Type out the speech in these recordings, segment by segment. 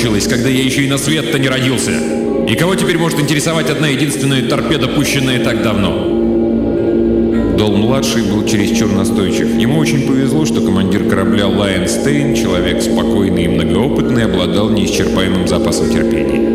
кончилась, когда я еще и на свет-то не родился? И кого теперь может интересовать одна единственная торпеда, пущенная так давно?» Дол-младший был чересчур настойчив. Ему очень повезло, что командир корабля Лайон Стейн, человек спокойный и многоопытный, обладал неисчерпаемым запасом терпения.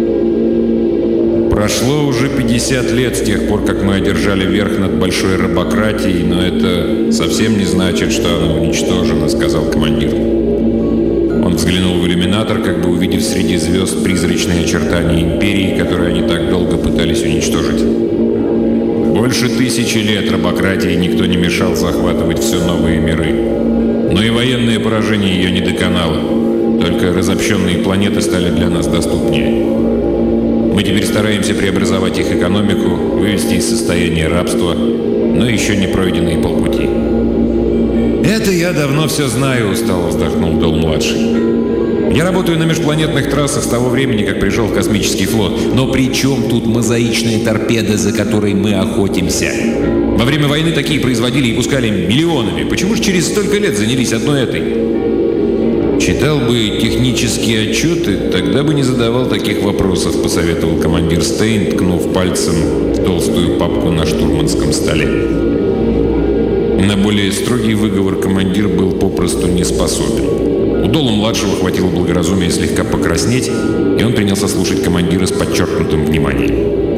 Прошло уже 50 лет с тех пор, как мы одержали верх над большой рабократией, но это совсем не значит, что она уничтожена, сказал командир. Он взглянул в иллюминатор, как бы увидев среди звезд призрачные очертания империи, которые они так долго пытались уничтожить. Больше 1000 лет рабократии никто не мешал захватывать все новые миры. Но и военное поражение ее не доконало. Только разобщенные планеты стали для нас доступнее. Мы теперь стараемся преобразовать их экономику, вывести из состояния рабства, но еще не пройденные полпути. «Это я давно все знаю», — устало вздохнул Дол-младший. «Я работаю на межпланетных трассах с того времени, как пришел в космический флот. Но при чем тут мозаичные торпеды, за которой мы охотимся? Во время войны такие производили и пускали миллионами. Почему же через столько лет занялись одной этой?» «Читал бы технические отчеты, тогда бы не задавал таких вопросов», — посоветовал командир Стейн, ткнув пальцем в толстую папку на штурманском столе. На более строгий выговор командир был попросту не способен. У Дола-младшего хватило благоразумия слегка покраснеть, и он принялся слушать командира с подчеркнутым вниманием.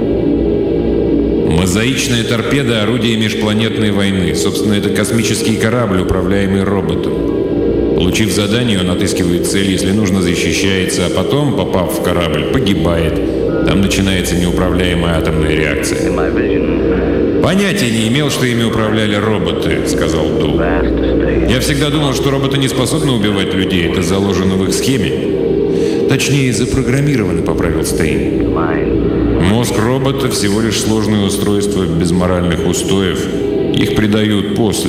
«Мозаичная торпеда — орудие межпланетной войны. Собственно, это космический корабль, управляемый роботом. Получив задание, он отыскивает цель, если нужно, защищается, а потом, попав в корабль, погибает. Там начинается неуправляемая атомная реакция». «Понятия не имел, что ими управляли роботы», — сказал Дол. «Я всегда думал, что роботы не способны убивать людей. Это заложено в их схеме». «Точнее, запрограммировано», — поправил Стейн. «Мозг робота — всего лишь сложное устройство без моральных устоев. Их придают после.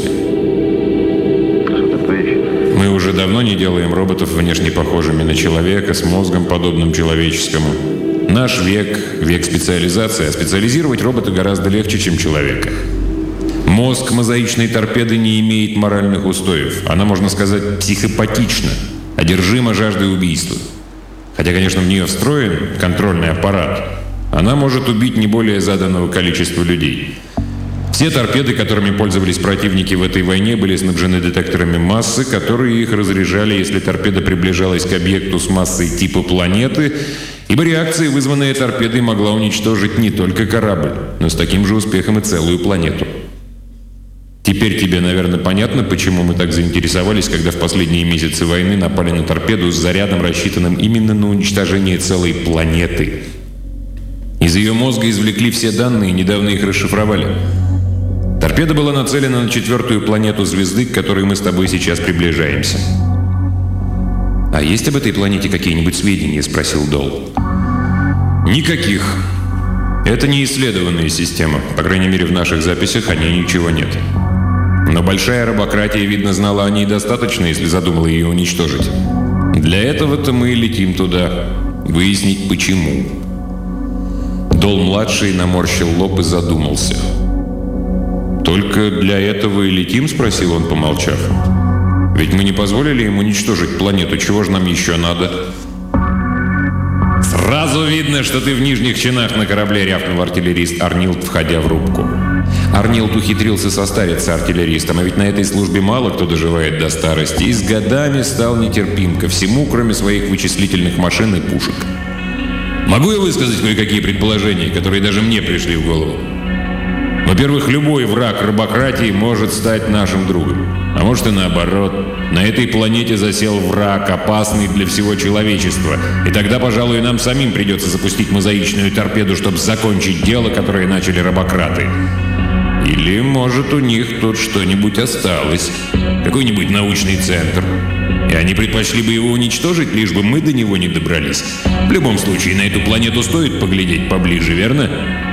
Мы уже давно не делаем роботов внешне похожими на человека, с мозгом, подобным человеческому. Наш век – век специализации, а специализировать робота гораздо легче, чем человека. Мозг мозаичной торпеды не имеет моральных устоев. Она, можно сказать, психопатична, одержима жаждой убийства. Хотя, конечно, в нее встроен контрольный аппарат. Она может убить не более заданного количества людей. Все торпеды, которыми пользовались противники в этой войне, были снабжены детекторами массы, которые их разряжали, если торпеда приближалась к объекту с массой типа планеты, ибо реакция, вызванная торпедой, могла уничтожить не только корабль, но с таким же успехом и целую планету. Теперь тебе, наверное, понятно, почему мы так заинтересовались, когда в последние месяцы войны напали на торпеду с зарядом, рассчитанным именно на уничтожение целой планеты. Из ее мозга извлекли все данные, недавно их расшифровали. Торпеда была нацелена на 4-ю планету звезды, к которой мы с тобой сейчас приближаемся. «А есть об этой планете какие-нибудь сведения?» – спросил Дол. «Никаких. Это не исследованная система. По крайней мере, в наших записях о ней ничего нет. Но большая рабократия, видно, знала о ней достаточно, если задумала ее уничтожить. Для этого-то мы и летим туда. Выяснить, почему». Дол-младший наморщил лоб и задумался. «Только для этого и летим?» – спросил он, помолчав. «Ведь мы не позволили им уничтожить планету. Чего же нам еще надо?» «Сразу видно, что ты в нижних чинах на корабле», – рявкнул артиллерист Арнилд, входя в рубку. Арнилд ухитрился состариться артиллеристом, а ведь на этой службе мало кто доживает до старости, и с годами стал нетерпим ко всему, кроме своих вычислительных машин и пушек. «Могу я высказать кое-какие предположения, которые даже мне пришли в голову? Во-первых, любой враг рабократии может стать нашим другом. А может и наоборот. На этой планете засел враг, опасный для всего человечества. И тогда, пожалуй, нам самим придется запустить мозаичную торпеду, чтобы закончить дело, которое начали рабократы. Или, может, у них тут что-нибудь осталось. Какой-нибудь научный центр. И они предпочли бы его уничтожить, лишь бы мы до него не добрались. В любом случае, на эту планету стоит поглядеть поближе, верно?»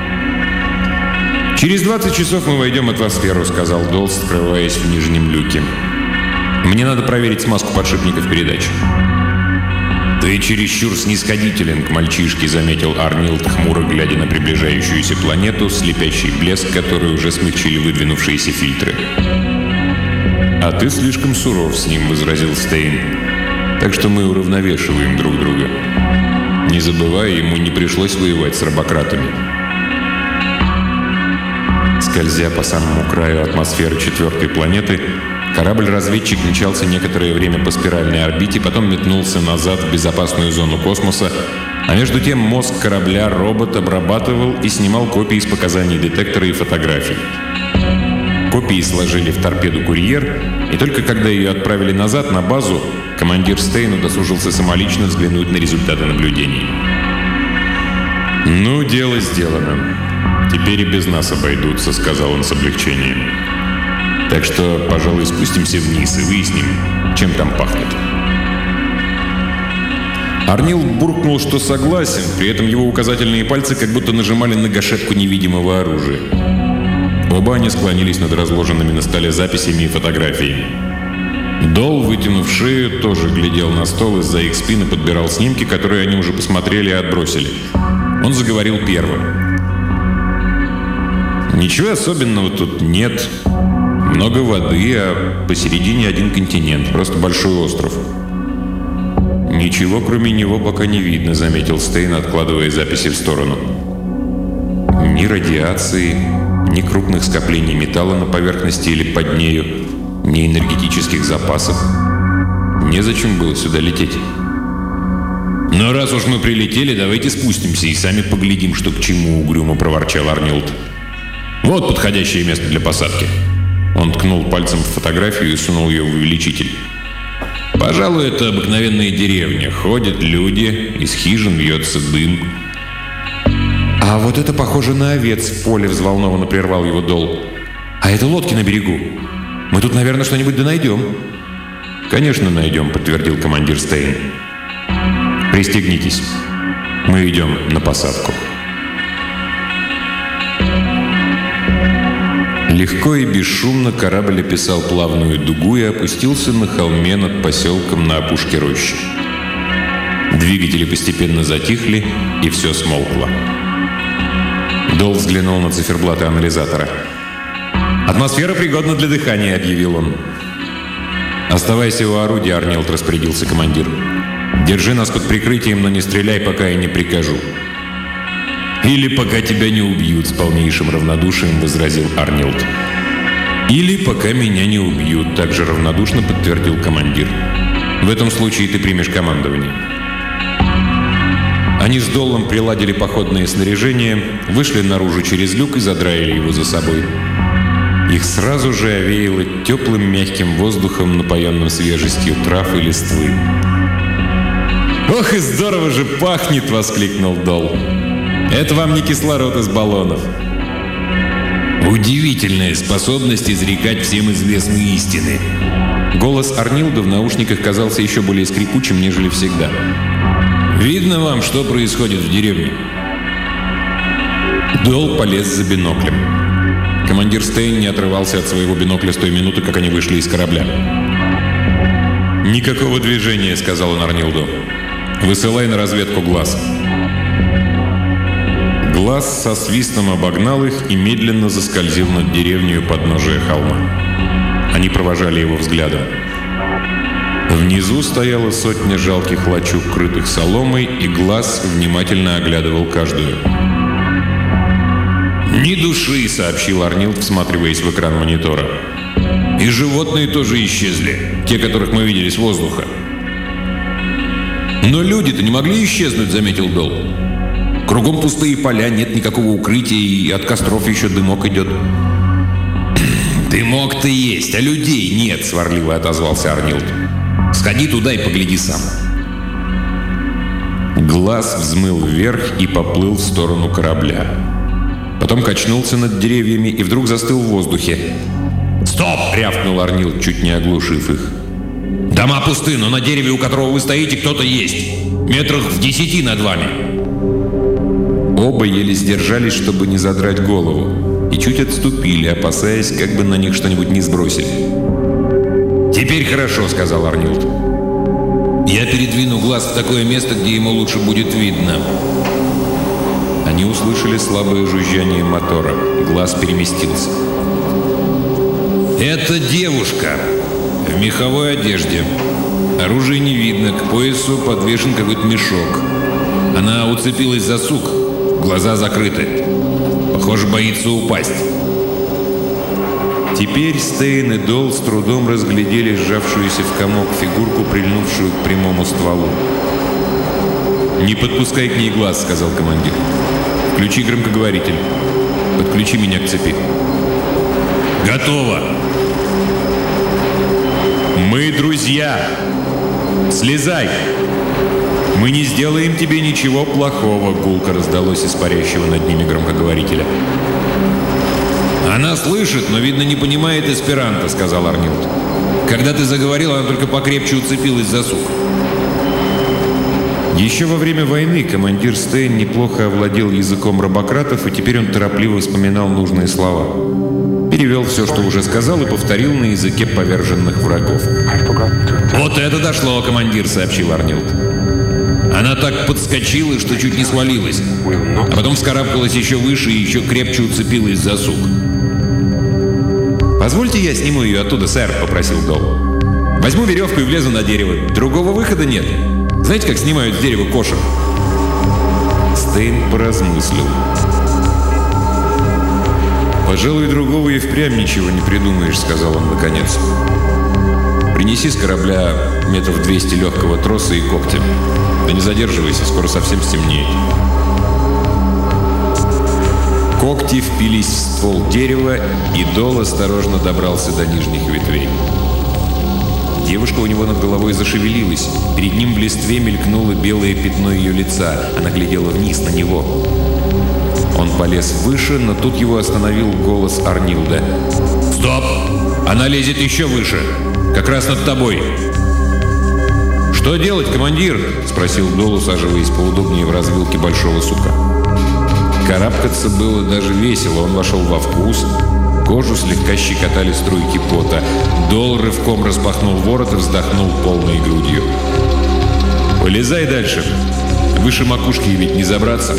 «Через 20 часов мы войдем в атмосферу», — сказал Дол, скрываясь в нижнем люке. «Мне надо проверить смазку подшипников передач». «Ты чересчур снисходителен к мальчишке», — заметил Арнилд, хмуро глядя на приближающуюся планету, слепящий блеск, который уже смягчили выдвинувшиеся фильтры. «А ты слишком суров с ним», — возразил Стейн. Так что мы уравновешиваем друг друга. Не забывая, ему не пришлось воевать с рабократами. Скользя по самому краю атмосферы четвертой планеты, корабль-разведчик мчался некоторое время по спиральной орбите, потом метнулся назад в безопасную зону космоса, а между тем мозг корабля-робот обрабатывал и снимал копии из показаний детектора и фотографий. Копии сложили в торпеду «Курьер», и только когда ее отправили назад на базу, командир Стейн удосужился самолично взглянуть на результаты наблюдений. «Ну, дело сделано. Теперь и без нас обойдутся», — сказал он с облегчением. «Так что, пожалуй, спустимся вниз и выясним, чем там пахнет». Арнилд буркнул, что согласен, при этом его указательные пальцы как будто нажимали на гашетку невидимого оружия. Оба они склонились над разложенными на столе записями и фотографиями. Дол, вытянув шею, тоже глядел на стол, из-за их спины подбирал снимки, которые они уже посмотрели и отбросили. Он заговорил первым. «Ничего особенного тут нет. Много воды, а посередине один континент, просто большой остров». «Ничего, кроме него, пока не видно», — заметил Стейн, откладывая записи в сторону. «Ни радиации, ни крупных скоплений металла на поверхности или под нею, ни энергетических запасов. Незачем было сюда лететь». «Но раз уж мы прилетели, давайте спустимся и сами поглядим, что к чему», — угрюмо проворчал Арнилд. «Вот подходящее место для посадки». Он ткнул пальцем в фотографию и сунул ее в увеличитель. «Пожалуй, это обыкновенная деревня. Ходят люди, из хижин льется дым». «А вот это похоже на овец в поле», — взволнованно прервал его Дол. «А это лодки на берегу. Мы тут, наверное, что-нибудь да найдем». «Конечно, найдем», — подтвердил командир Стейн. «Пристегнитесь. Мы идем на посадку». Легко и бесшумно корабль описал плавную дугу и опустился на холме над поселком на опушке рощи. Двигатели постепенно затихли, и все смолкло. Дол взглянул на циферблаты анализатора. «Атмосфера пригодна для дыхания», — объявил он. «Оставайся у орудия», — Арнилд распорядился командир. «Держи нас под прикрытием, но не стреляй, пока я не прикажу». «Или пока тебя не убьют», — с полнейшим равнодушием возразил Арнилд. «Или пока меня не убьют», — также равнодушно подтвердил командир. «В этом случае ты примешь командование». Они с Доллом приладили походное снаряжение, вышли наружу через люк и задраили его за собой. Их сразу же овеяло теплым мягким воздухом, напоенным свежестью трав и листвы. «Ох и здорово же пахнет!» — воскликнул Дол. «Это вам не кислород из баллонов». «Удивительная способность изрекать всем известные истины». Голос Арнилда в наушниках казался еще более скрипучим, нежели всегда. «Видно вам, что происходит в деревне?» Дол полез за биноклем. Командир Стейн не отрывался от своего бинокля с той минуты, как они вышли из корабля. «Никакого движения», — сказал он Арнилду. «Высылай на разведку глаз». Глаз со свистом обогнал их и медленно заскользил над деревней у подножия холма. Они провожали его взглядом. Внизу стояла сотня жалких лачуг, крытых соломой, и глаз внимательно оглядывал каждую. «Ни души», — сообщил Арнилд, всматриваясь в экран монитора. «И животные тоже исчезли, те, которых мы видели с воздуха». «Но люди-то не могли исчезнуть», — заметил Дол. «Кругом пустые поля, нет никакого укрытия, и от костров еще дымок идет». «Дымок-то есть, а людей нет», — сварливо отозвался Арнилд. «Сходи туда и погляди сам». Глаз взмыл вверх и поплыл в сторону корабля. Потом качнулся над деревьями и вдруг застыл в воздухе. «Стоп!» — рявкнул Арнилд, чуть не оглушив их. «Дома пусты, но на дереве, у которого вы стоите, кто-то есть. Метрах в 10 над вами». Оба еле сдержались, чтобы не задрать голову, и чуть отступили, опасаясь, как бы на них что-нибудь не сбросили. «Теперь хорошо», — сказал Арнилд. «Я передвину глаз в такое место, где ему лучше будет видно». Они услышали слабое жужжание мотора. Глаз переместился. «Это девушка в меховой одежде. Оружия не видно, к поясу подвешен какой-то мешок. Она уцепилась за сук, глаза закрыты. Похоже, боится упасть. Теперь Стейн и Дол с трудом разглядели сжавшуюся в комок фигурку, прильнувшую к прямому стволу. «Не подпускай к ней глаз», — сказал командир. «Включи громкоговоритель. Подключи меня к цепи». «Готово!» «Мы друзья! Слезай! Мы не сделаем тебе ничего плохого!» — гулко раздалось из парящего над ними громкоговорителя. «Она слышит, но, видно, не понимает эсперанто», — сказал Арнилд. «Когда ты заговорил, она только покрепче уцепилась за сук». Еще во время войны командир Стейн неплохо овладел языком рабократов, и теперь он торопливо вспоминал нужные слова. Перевел все, что уже сказал, и повторил на языке поверженных врагов. «Вот это дошло, командир», — сообщил Арнилд. «Она так подскочила, что чуть не свалилась, а потом вскарабкалась еще выше и еще крепче уцепилась за сук». «Позвольте я сниму ее оттуда, сэр», — попросил Дол. «Возьму веревку и влезу на дерево. Другого выхода нет. Знаете, как снимают с дерева кошек?» Стейн поразмыслил. «Пожалуй, другого и впрямь ничего не придумаешь», — сказал он наконец. «Принеси с корабля метров 200 легкого троса и когтя. Да не задерживайся, скоро совсем стемнеет». Когти впились в ствол дерева, и Дол осторожно добрался до нижних ветвей. Девушка у него над головой зашевелилась. Перед ним в листве мелькнуло белое пятно ее лица. Она глядела вниз на него. Он полез выше, но тут его остановил голос Арнилда. «Стоп! Она лезет еще выше! Как раз над тобой!» «Что делать, командир?» — спросил Дол, усаживаясь поудобнее в развилке большого сука. Карабкаться было даже весело. Он вошел во вкус. Кожу слегка щекотали струйки пота. Дол рывком распахнул ворот и вздохнул полной грудью. «Полезай дальше. Выше макушки ведь не забраться».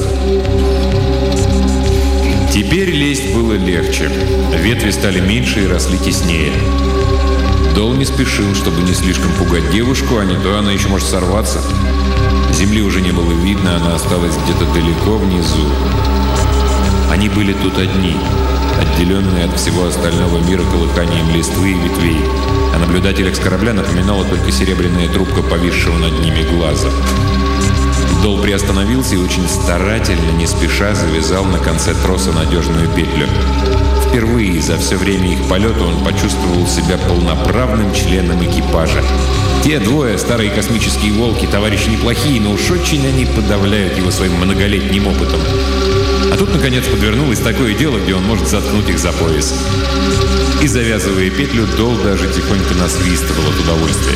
Теперь лезть было легче. Ветви стали меньше и росли теснее. Дол не спешил, чтобы не слишком пугать девушку, а не то она еще может сорваться. Земли уже не было видно, она осталась где-то далеко внизу. Они были тут одни, отделенные от всего остального мира колыханием листвы и ветвей, а наблюдателях с корабля напоминала только серебряная трубка повисшего над ними глаза. Дол приостановился и очень старательно, не спеша, завязал на конце троса надежную петлю. Впервые за все время их полета он почувствовал себя полноправным членом экипажа. Те двое, старые космические волки, товарищи неплохие, но уж очень они подавляют его своим многолетним опытом. А тут, наконец, подвернулось такое дело, где он может заткнуть их за пояс. И, завязывая петлю, Дол даже тихонько насвистывал от удовольствия.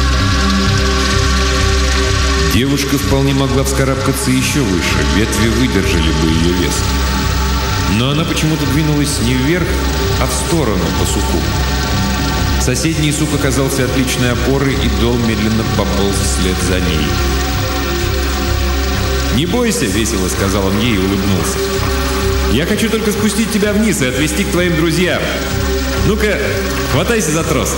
Девушка вполне могла вскарабкаться еще выше, ветви выдержали бы ее вес. Но она почему-то двинулась не вверх, а в сторону по суку. Соседний сук оказался отличной опорой, и Дол медленно пополз вслед за ней. «Не бойся», — весело сказал он ей и улыбнулся. «Я хочу только спустить тебя вниз и отвезти к твоим друзьям. Ну-ка, хватайся за трос».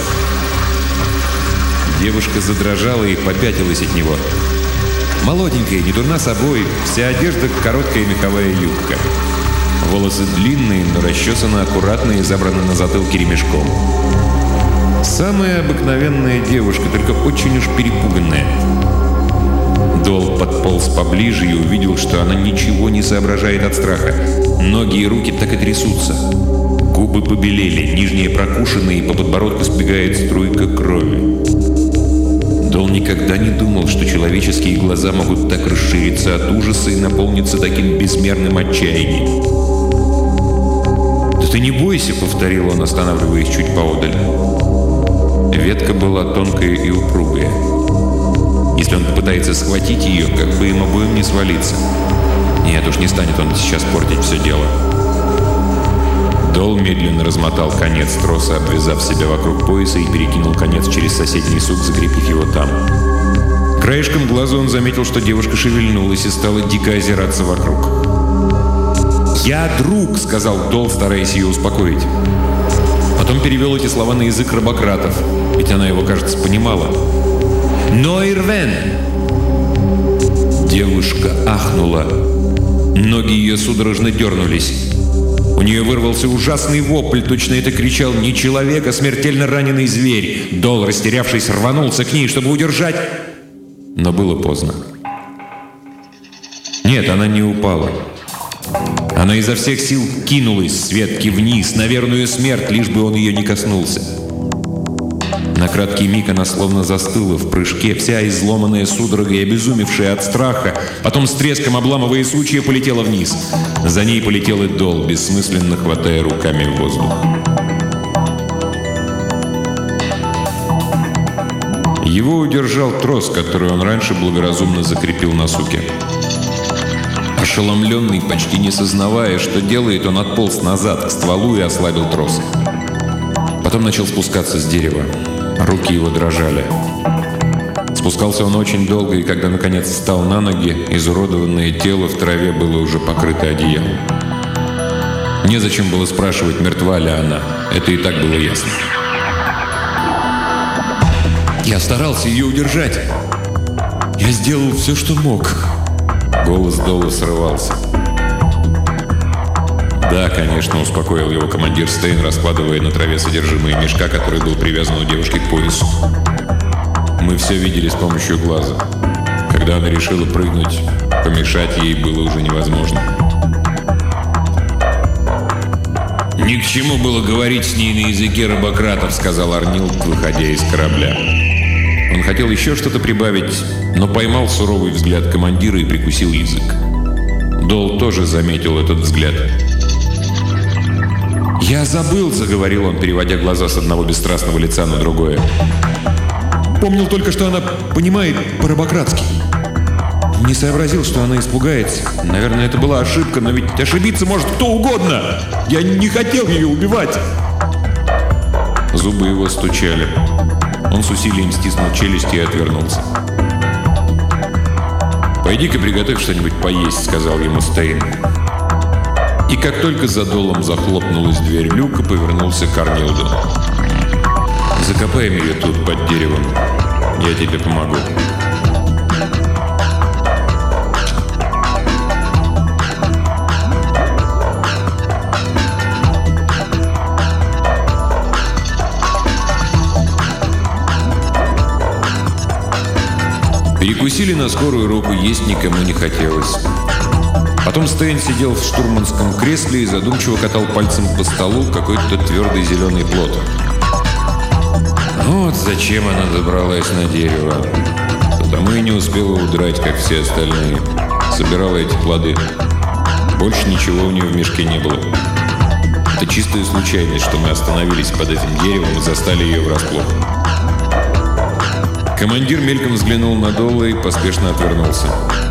Девушка задрожала и попятилась от него. Молоденькая, не дурна собой, вся одежда — короткая меховая юбка. Волосы длинные, но расчесаны аккуратно и забраны на затылке ремешком. Самая обыкновенная девушка, только очень уж перепуганная. Дол подполз поближе и увидел, что она ничего не соображает от страха. Ноги и руки так и трясутся. Губы побелели, нижние прокушены, и по подбородку сбегает струйка крови. Дол никогда не думал, что человеческие глаза могут так расшириться от ужаса и наполниться таким безмерным отчаянием. «Да ты не бойся», — повторил он, останавливаясь чуть поодаль. Ветка была тонкая и упругая. Если он попытается схватить ее, как бы им обоим не свалиться. Нет, уж не станет он сейчас портить все дело. Дол медленно размотал конец троса, обвязав себя вокруг пояса, и перекинул конец через соседний сук, закрепив его там. Краешком глаза он заметил, что девушка шевельнулась и стала дико озираться вокруг. «Я друг», — сказал Дол, стараясь ее успокоить. Потом перевел эти слова на язык рабократов, ведь она его, кажется, понимала. «Нойрвен!» Девушка ахнула. Ноги ее судорожно дернулись. У нее вырвался ужасный вопль, точно это кричал не человек, а смертельно раненый зверь. Дол, растерявшись, рванулся к ней, чтобы удержать. Но было поздно. Нет, она не упала. Она изо всех сил кинулась с ветки вниз, на верную смерть, лишь бы он ее не коснулся. На краткий миг она словно застыла в прыжке, вся изломанная судорогой, обезумевшая от страха, потом с треском обламывая сучья полетела вниз. За ней полетел и Дол, бессмысленно хватая руками в воздух. Его удержал трос, который он раньше благоразумно закрепил на суке. Ошеломленный, почти не сознавая, что делает, он отполз назад к стволу и ослабил трос. Потом начал спускаться с дерева. Руки его дрожали. Спускался он очень долго, и когда наконец встал на ноги, изуродованное тело в траве было уже покрыто одеялом. Незачем было спрашивать, мертва ли она. Это и так было ясно. «Я старался ее удержать. Я сделал все, что мог». Голос Дола срывался. «Да, конечно», — успокоил его командир Стейн, раскладывая на траве содержимое мешка, который был привязан у девушки к поясу. «Мы все видели с помощью глаза. Когда она решила прыгнуть, помешать ей было уже невозможно». «Ни к чему было говорить с ней на языке рабократов», — сказал Арнилд, выходя из корабля. Он хотел еще что-то прибавить, но поймал суровый взгляд командира и прикусил язык. Дол тоже заметил этот взгляд. «Я забыл», — заговорил он, переводя глаза с одного бесстрастного лица на другое. «Помнил только, что она понимает по-рабократски. Не сообразил, что она испугается. Наверное, это была ошибка, но ведь ошибиться может кто угодно. Я не хотел ее убивать». Зубы его стучали. Он с усилием стиснул челюсти и отвернулся. «Пойди-ка приготовь что-нибудь поесть», — сказал ему Стейн. И как только за Долом захлопнулась дверь люка, повернулся к Арнилду. «Закопаем ее тут, под деревом. Я тебе помогу». Перекусили на скорую руку, есть никому не хотелось. Потом Стейн сидел в штурманском кресле и задумчиво катал пальцем по столу какой-то твердый зеленый плод. Вот зачем она добралась на дерево. Потому и не успела удрать, как все остальные. Собирала эти плоды. Больше ничего у нее в мешке не было. Это чистая случайность, что мы остановились под этим деревом и застали ее врасплох. Командир мельком взглянул на Дола и поспешно отвернулся.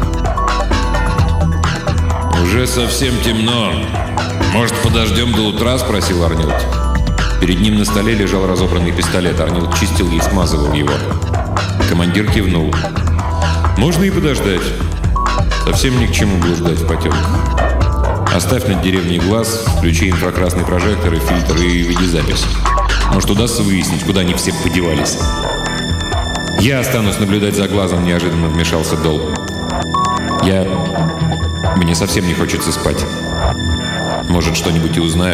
«Уже совсем темно. Может, подождем до утра?» – спросил Арнилд. Перед ним на столе лежал разобранный пистолет. Арнилд чистил и смазывал его. Командир кивнул. «Можно и подождать. Совсем ни к чему блуждать в потемках. Оставь над деревней глаз, включи инфракрасный прожектор и фильтр и веди запись. Может, удастся выяснить, куда они все подевались». «Я останусь наблюдать за глазом», — неожиданно вмешался Дол. Мне совсем не хочется спать. Может, что-нибудь и узнаю».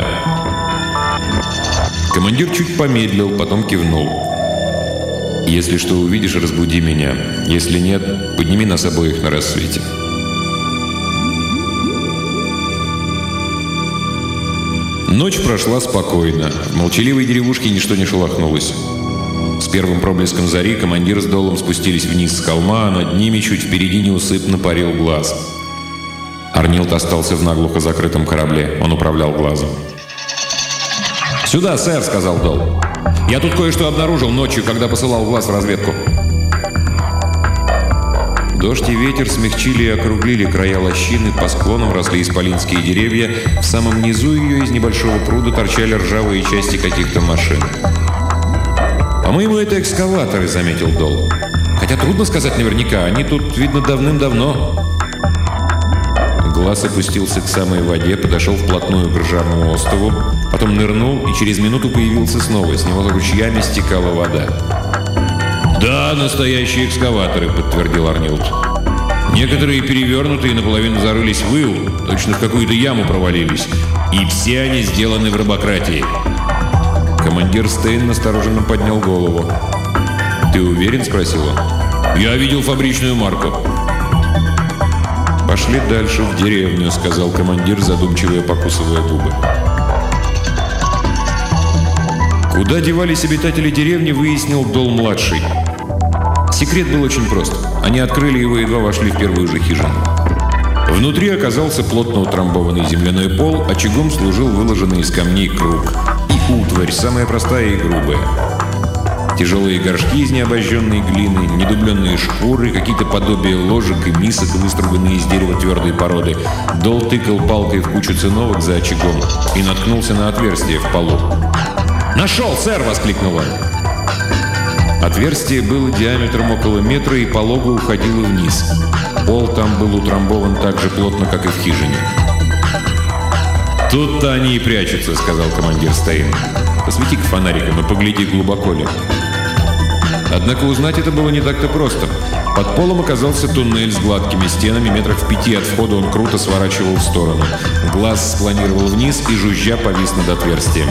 Командир чуть помедлил, потом кивнул. «Если что увидишь, разбуди меня. Если нет, подними нас обоих на рассвете». Ночь прошла спокойно. В молчаливой деревушке ничто не шелохнулось. С первым проблеском зари командир с Долом спустились вниз с холма, а над ними чуть впереди неусыпно парил глаз. Арнилд остался в наглухо закрытом корабле. Он управлял глазом. «Сюда, сэр», — сказал Дол. «Я тут кое-что обнаружил ночью, когда посылал глаз в разведку». Дождь и ветер смягчили и округлили края лощины, по склонам росли исполинские деревья, в самом низу ее из небольшого пруда торчали ржавые части каких-то машин. «По-моему, это экскаваторы», — заметил Дол. «Хотя трудно сказать наверняка, они тут, видно, давным-давно». Глаз опустился к самой воде, подошел вплотную к ржавому острову, потом нырнул и через минуту появился снова. С него ручьями стекала вода. «Да, настоящие экскаваторы», — подтвердил Арнилд. «Некоторые перевернутые наполовину зарылись в ил, точно в какую-то яму провалились. И все они сделаны в рабократии». Командир Стейн настороженно поднял голову. «Ты уверен?» — спросил он. «Я видел фабричную марку». «Пошли дальше, в деревню», — сказал командир, задумчиво покусывая губы. Куда девались обитатели деревни, выяснил Дол-младший. Секрет был очень прост. Они открыли его, едва вошли в первую же хижину. Внутри оказался плотно утрамбованный земляной пол, очагом служил выложенный из камней круг. И утварь, самая простая и грубая. Тяжелые горшки из необожженной глины, недубленные шкуры, какие-то подобия ложек и мисок, выструганные из дерева твердой породы. Дол тыкал палкой в кучу циновок за очагом и наткнулся на отверстие в полу. «Нашел, сэр!» — воскликнул он. Отверстие было диаметром около метра и полого уходило вниз. Пол там был утрамбован так же плотно, как и в хижине. «Тут-то они и прячутся», — сказал командир Стейн. «Посвети-ка фонариком и погляди, глубоко ли». Однако узнать это было не так-то просто. Под полом оказался туннель с гладкими стенами, метрах в 5 от входа он круто сворачивал в сторону. Глаз спланировал вниз и, жужжа, повис над отверстием.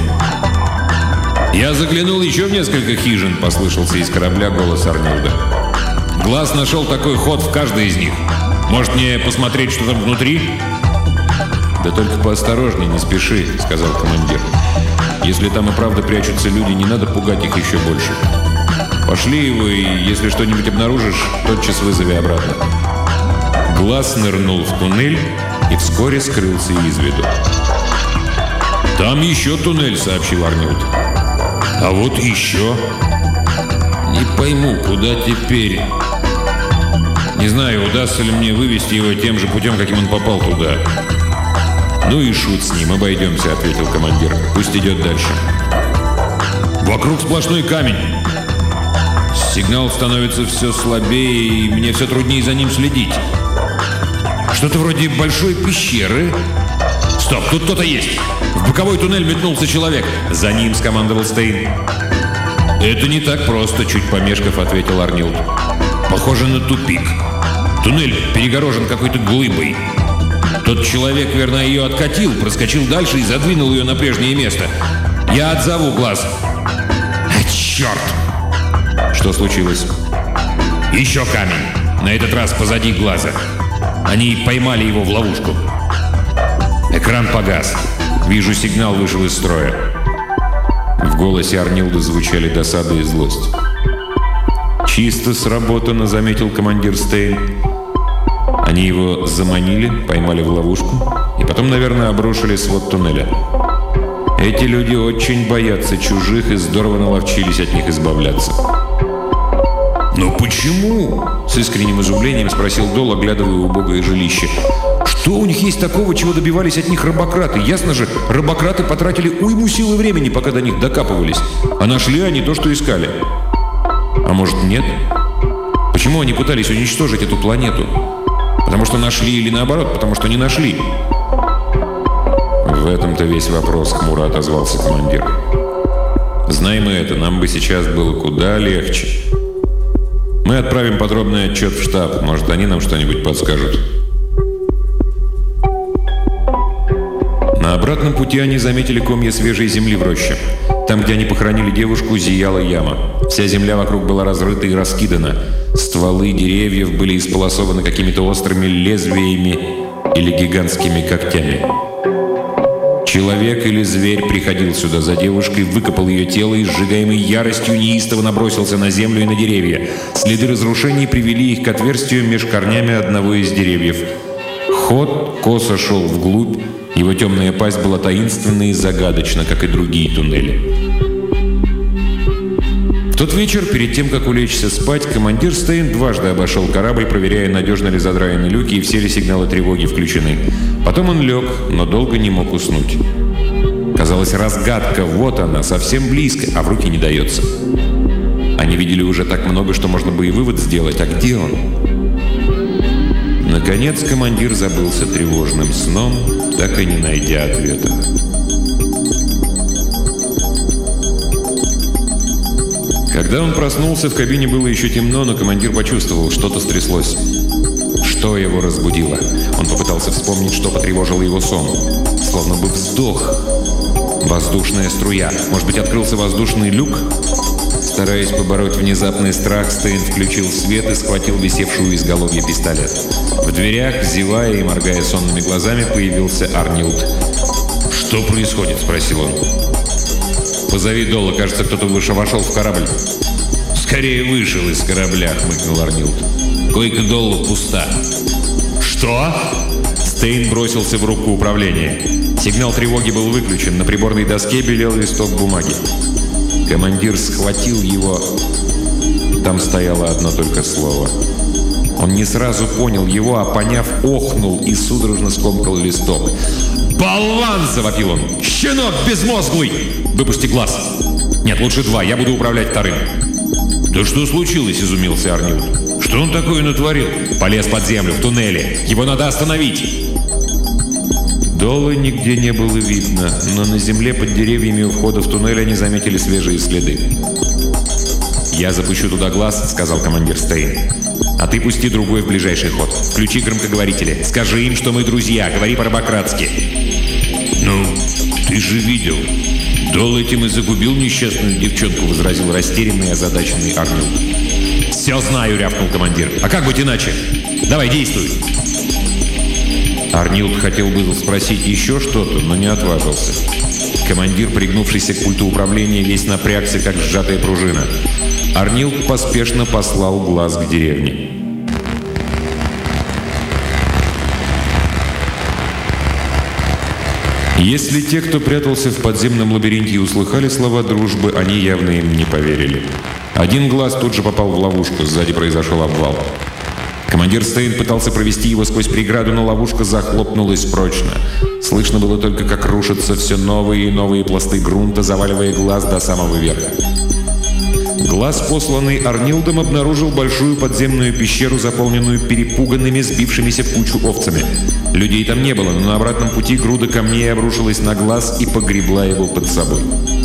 «Я заглянул еще в несколько хижин», — послышался из корабля голос Арнилда. «Глаз нашел такой ход в каждой из них. Может, мне посмотреть, что там внутри?» «Да только поосторожней, не спеши», — сказал командир. «Если там и правда прячутся люди, не надо пугать их еще больше. Пошли его, и если что-нибудь обнаружишь, тотчас вызови обратно». Глаз нырнул в туннель и вскоре скрылся из виду. «Там еще туннель», — сообщил Арнилд. «А вот еще. Не пойму, куда теперь. Не знаю, удастся ли мне вывести его тем же путем, каким он попал туда». «Ну и шут с ним, обойдемся», — ответил командир. «Пусть идет дальше». «Вокруг сплошной камень. Сигнал становится все слабее, и мне все труднее за ним следить. Что-то вроде большой пещеры. Стоп, тут кто-то есть. В боковой туннель метнулся человек. За ним», — скомандовал Стейн. «Это не так просто», — чуть помешков ответил Арнилд. «Похоже на тупик. Туннель перегорожен какой-то глыбой. Тот человек, верно, ее откатил, проскочил дальше и задвинул ее на прежнее место. Я отзову Глаз». «Черт!» «Что случилось?» «Еще камень. На этот раз позади Глаза. Они поймали его в ловушку». Экран погас. Вижу, сигнал вышел из строя. В голосе Арнилда звучали досада и злость. «Чисто сработано», — заметил командир Стейн. Они его заманили, поймали в ловушку и потом, наверное, обрушили свод туннеля. Эти люди очень боятся чужих и здорово наловчились от них избавляться. «Но почему?» — с искренним изумлением спросил Дол, оглядывая убогое жилище. «Что у них есть такого, чего добивались от них рабократы? Ясно же, рабократы потратили уйму сил и времени, пока до них докапывались. А нашли они то, что искали. А может, нет? Почему они пытались уничтожить эту планету? Потому что нашли или наоборот, потому что не нашли?» «В этом-то весь вопрос», — хмуро отозвался командир. «Знай мы это, нам бы сейчас было куда легче. Мы отправим подробный отчет в штаб. Может, они нам что-нибудь подскажут». На обратном пути они заметили комья свежей земли в роще. Там, где они похоронили девушку, зияла яма. Вся земля вокруг была разрыта и раскидана. Стволы деревьев были исполосованы какими-то острыми лезвиями или гигантскими когтями. Человек или зверь приходил сюда за девушкой, выкопал ее тело и, сжигаемый яростью, неистово набросился на землю и на деревья. Следы разрушений привели их к отверстию меж корнями одного из деревьев. Ход косо шел вглубь, его темная пасть была таинственна и загадочна, как и другие туннели. В тот вечер, перед тем, как улечься спать, командир Стейн дважды обошел корабль, проверяя, надежно ли задраены люки и все ли сигналы тревоги включены. Потом он лег, но долго не мог уснуть. Казалось, разгадка, вот она, совсем близко, а в руки не дается. Они видели уже так много, что можно бы и вывод сделать. А где он? Наконец командир забылся тревожным сном, так и не найдя ответа. Когда он проснулся, в кабине было еще темно, но командир почувствовал, что-то стряслось. Что его разбудило? Он попытался вспомнить, что потревожило его сон. Словно бы вздох. Воздушная струя. Может быть, открылся воздушный люк? Стараясь побороть внезапный страх, Стейн включил свет и схватил висевшую у изголовья пистолет. В дверях, зевая и моргая сонными глазами, появился Арнилд. «Что происходит?» – спросил он. «Позови Долла, кажется, кто-то вошел в корабль». «Скорее вышел из корабля», – хмыкнул Арнилд. «Койка Долла пуста». «Что?» Стейн бросился в рубку управления. Сигнал тревоги был выключен. На приборной доске белел листок бумаги. Командир схватил его. Там стояло одно только слово. Он не сразу понял его, а поняв, охнул и судорожно скомкал листок. «Болван!» – завопил он. «Щенок безмозглый! Выпусти глаз!» «Нет, лучше два, я буду управлять вторым». «Да что случилось?» – изумился Арнилд. «Что он такое натворил?» «Полез под землю, в туннеле. Его надо остановить!» Долла нигде не было видно, но на земле под деревьями у входа в туннель они заметили свежие следы. «Я запущу туда глаз», — сказал командир Стейн. «А ты пусти другой в ближайший ход. Включи громкоговорители. Скажи им, что мы друзья. Говори по-рабократски». «Ну, ты же видел. Долл этим и загубил несчастную девчонку», — возразил растерянный и озадаченный Арнольд. «Все знаю», — рявкнул командир. «А как быть иначе? Давай, действуй». Арнилд хотел было спросить еще что-то, но не отважился. Командир, пригнувшийся к пульту управления, весь напрягся, как сжатая пружина. Арнилд поспешно послал глаз к деревне. Если те, кто прятался в подземном лабиринте, услыхали слова дружбы, они явно им не поверили. Один глаз тут же попал в ловушку, сзади произошел обвал. Командир Стейн пытался провести его сквозь преграду, но ловушка захлопнулась прочно. Слышно было только, как рушатся все новые и новые пласты грунта, заваливая глаз до самого верха. Глаз, посланный Арнилдом, обнаружил большую подземную пещеру, заполненную перепуганными, сбившимися в кучу овцами. Людей там не было, но на обратном пути груда камней обрушилась на глаз и погребла его под собой.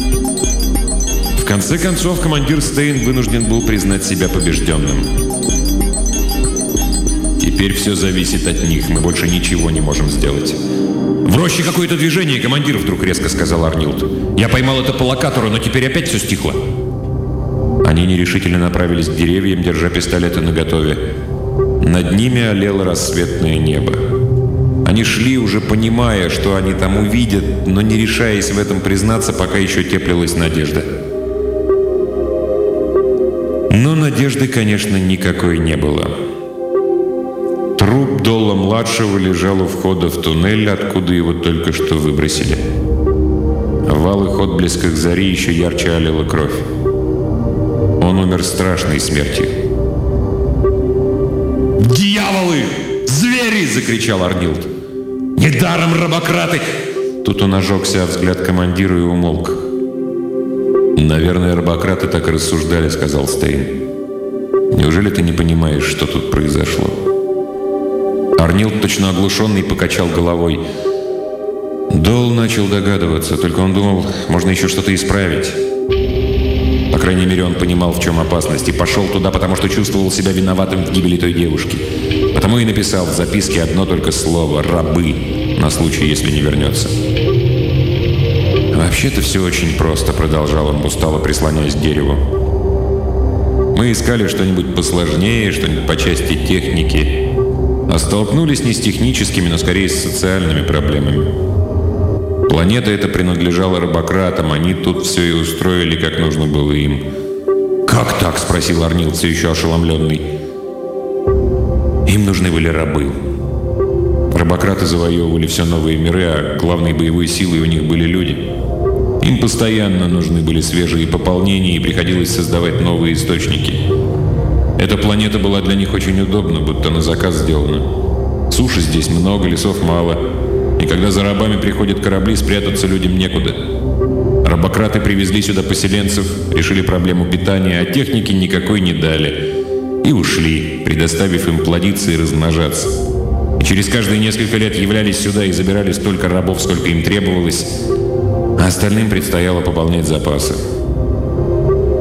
В конце концов, командир Стейн вынужден был признать себя побежденным. «Теперь все зависит от них, мы больше ничего не можем сделать». «В роще какое-то движение, командир», — вдруг резко сказал Арнилд. «Я поймал это по локатору, но теперь опять все стихло». Они нерешительно направились к деревьям, держа пистолеты наготове. Над ними олело рассветное небо. Они шли, уже понимая, что они там увидят, но не решаясь в этом признаться, пока еще теплилась надежда. Но надежды, конечно, никакой не было. Труп Долла-младшего лежал у входа в туннель, откуда его только что выбросили. В алых отблесках зари еще ярче алила кровь. Он умер страшной смертью. «Дьяволы! Звери!» — закричал Арнилд. «Недаром рабократы!» Тут он ожегся от взгляд командира и умолк. «Наверное, рабократы так и рассуждали», — сказал Стейн. «Неужели ты не понимаешь, что тут произошло?» Арнилд, точно оглушенный, покачал головой. Долл начал догадываться, только он думал, можно еще что-то исправить. По крайней мере, он понимал, в чем опасность, и пошел туда, потому что чувствовал себя виноватым в гибели той девушки. Потому и написал в записке одно только слово «рабы», на случай, если не вернется. «Вообще-то все очень просто», — продолжал он, устало прислоняясь к дереву. «Мы искали что-нибудь посложнее, что-нибудь по части техники, а столкнулись не с техническими, но скорее с социальными проблемами. Планета эта принадлежала рабократам, они тут все и устроили, как нужно было им». «Как так?» — спросил Арнилд, все еще ошеломленный. «Им нужны были рабы. Рабократы завоевывали все новые миры, а главной боевой силой у них были люди. Им постоянно нужны были свежие пополнения, и приходилось создавать новые источники. Эта планета была для них очень удобна, будто на заказ сделана. Суши здесь много, лесов мало. И когда за рабами приходят корабли, спрятаться людям некуда. Рабократы привезли сюда поселенцев, решили проблему питания, а техники никакой не дали. И ушли, предоставив им плодиться и размножаться. И через каждые несколько лет являлись сюда и забирали столько рабов, сколько им требовалось, а остальным предстояло пополнять запасы.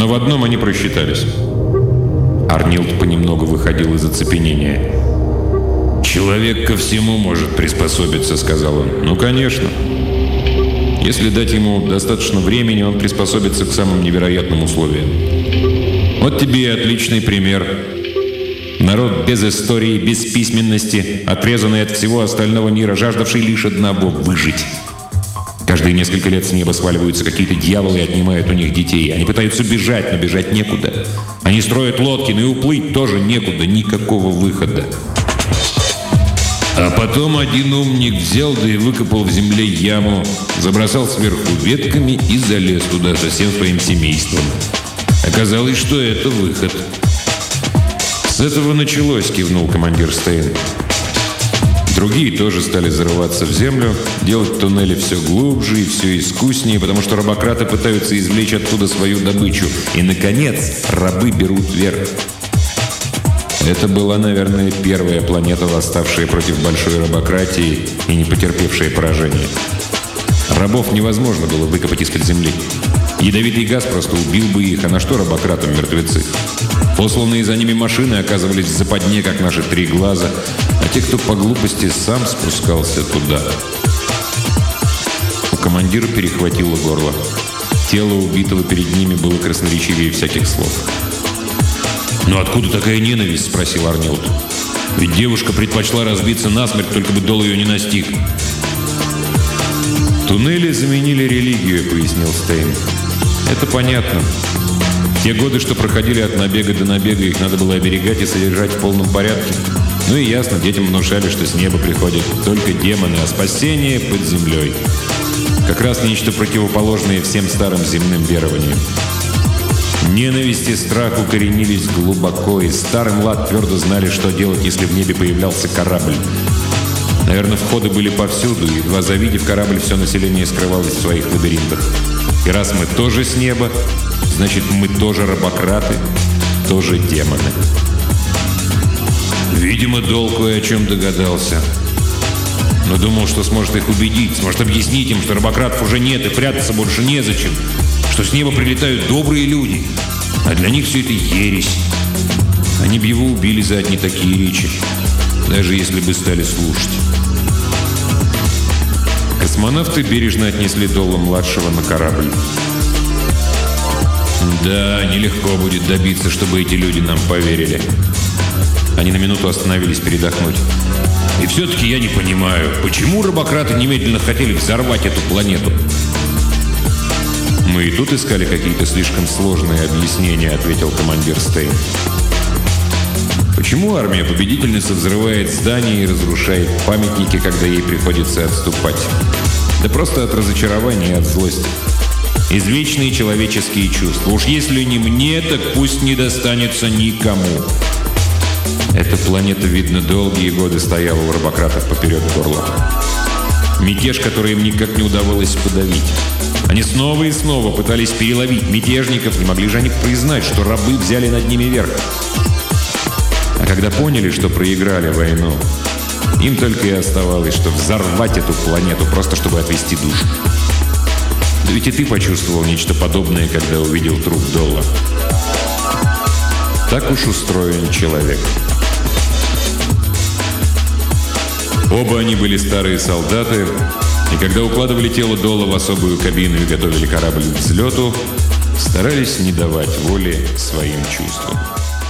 Но в одном они просчитались. Арнилд понемногу выходил из оцепенения. «Человек ко всему может приспособиться», — сказал он. «Ну, конечно. Если дать ему достаточно времени, он приспособится к самым невероятным условиям. Вот тебе и отличный пример. Народ без истории, без письменности, отрезанный от всего остального мира, жаждавший лишь одного — выжить. Каждые несколько лет с неба сваливаются какие-то дьяволы и отнимают у них детей. Они пытаются бежать, но бежать некуда. Они строят лодки, но и уплыть тоже некуда, никакого выхода. А потом один умник взял, да и выкопал в земле яму, забросал сверху ветками и залез туда со всем своим семейством. Оказалось, что это выход. «С этого началось», — кивнул командир Стейн. Другие тоже стали зарываться в землю, делать туннели все глубже и все искуснее, потому что рабократы пытаются извлечь оттуда свою добычу. И, наконец, рабы берут верх. Это была, наверное, первая планета, восставшая против большой рабократии и не потерпевшая поражения. Рабов невозможно было выкопать из-под земли. Ядовитый газ просто убил бы их, а на что рабократам мертвецы? Посланные за ними машины оказывались в западне, как наши три глаза, а те, кто по глупости сам спускался туда. У командира перехватило горло. Тело убитого перед ними было красноречивее всяких слов. «Но откуда такая ненависть?» – спросил Арнилд. «Ведь девушка предпочла разбиться насмерть, только бы Дол ее не настиг». «Туннели заменили религию», – пояснил Стейн. «Это понятно. В те годы, что проходили от набега до набега, их надо было оберегать и содержать в полном порядке. Ну и ясно, детям внушали, что с неба приходят только демоны, а спасение под землей. Как раз нечто противоположное всем старым земным верованиям. Ненависть и страх укоренились глубоко, и старый млад твердо знали, что делать, если в небе появлялся корабль. Наверное, входы были повсюду, и, едва завидев корабль, все население скрывалось в своих лабиринтах. И раз мы тоже с неба, значит, мы тоже рабократы, тоже демоны». Видимо, Дол кое о чем догадался. Но думал, что сможет их убедить, сможет объяснить им, что рабократов уже нет и прятаться больше незачем, что с неба прилетают добрые люди, а для них все это ересь. Они бы его убили за одни такие речи, даже если бы стали слушать. Космонавты бережно отнесли Долла-младшего на корабль. Да, нелегко будет добиться, чтобы эти люди нам поверили. Они на минуту остановились передохнуть. И все-таки я не понимаю, почему рабократы немедленно хотели взорвать эту планету? «Мы и тут искали какие-то слишком сложные объяснения», — ответил командир Стейн. «Почему армия победительницы взрывает здания и разрушает памятники, когда ей приходится отступать? Да просто от разочарования и от злости. Извечные человеческие чувства. Уж если не мне, так пусть не достанется никому». Эта планета, видно, долгие годы стояла у рабократов поперек горла. Мятеж, который им никак не удавалось подавить. Они снова и снова пытались переловить мятежников, не могли же они признать, что рабы взяли над ними верх. А когда поняли, что проиграли войну, им только и оставалось, что взорвать эту планету, просто чтобы отвести душу. Да ведь и ты почувствовал нечто подобное, когда увидел труп Долла. Так уж устроен человек. Оба они были старые солдаты, и когда укладывали тело Долла в особую кабину и готовили корабль к взлету, старались не давать воли своим чувствам.